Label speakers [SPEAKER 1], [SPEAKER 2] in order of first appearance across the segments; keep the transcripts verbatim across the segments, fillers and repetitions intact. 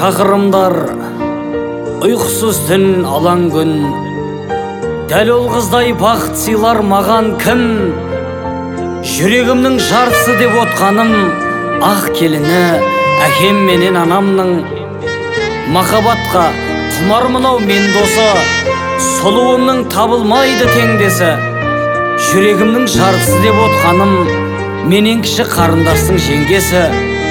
[SPEAKER 1] шақырымдар, ұйқысыз түн, алаң күн. Дәл ол қыздай бақыт сыйлар маған кім? Жүрегімнің жартысы деп отқаным ақ келіні, әкем менен анамның. Махаббатқа құмар мынау мен досы, сұлуымның табылмайды теңдесі. Жүрегімнің жартысы деп отқаным менен кіші қарындастың жеңгесі.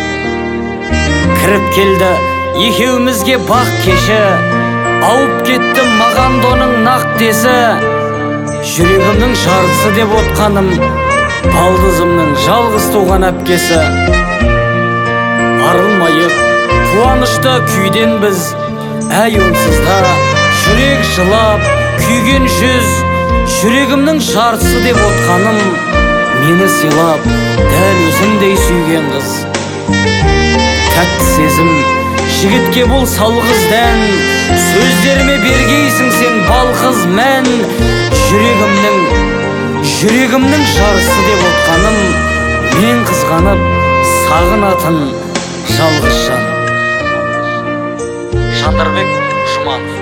[SPEAKER 1] Кіріп келді екеумізге бақ кеші, ауып кетті маған доның нақ десі. Жүрегімнің жартысы деп отқаным балдызымның жалғыз туған әпкесі. Арылмайық қуанышты күйден біз, әй онсызда жүрек жылап күйген жүз. Жүрегімнің жартысы деп отқаным мені сыйлап дәл өзімдей сүйген қыз. Тәтті сезім жігітке бұл салғыз дән, сөздеріме бергейсің сен балқыз мән. Жүрегімнің, жүрегімнің жартысы деп отқаным мен қызғанып сағынатын жалғыз жан. Жандарбек Жұманов.